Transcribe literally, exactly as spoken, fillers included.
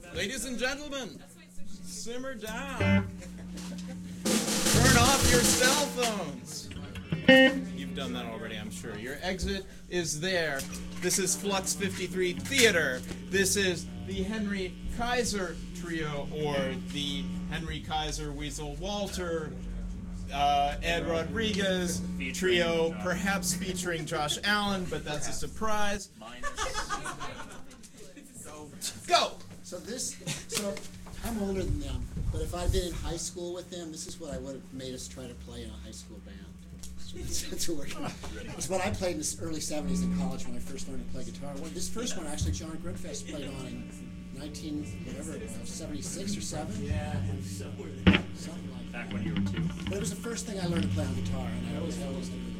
Ladies and gentlemen, simmer down. Turn off your cell phones. You've done that already, I'm sure. Your exit is there. This is Flux fifty-three Theater. This is the Henry Kaiser Trio, or the Henry Kaiser Weasel Walter uh, Ed Rodriguez Trio, perhaps featuring Josh Allen, but that's a surprise. Go! So this, so I'm older than them, but if I'd been in high school with them, this is what I would have made us try to play in a high school band. It's what I played in the early seventies in college when I first learned to play guitar. Well, this first one, actually, John Grinfest played on in nineteen, whatever it was, seventy-six or seven? Yeah, something like that. Back when you were two. But it was the first thing I learned to play on guitar, and I always, I always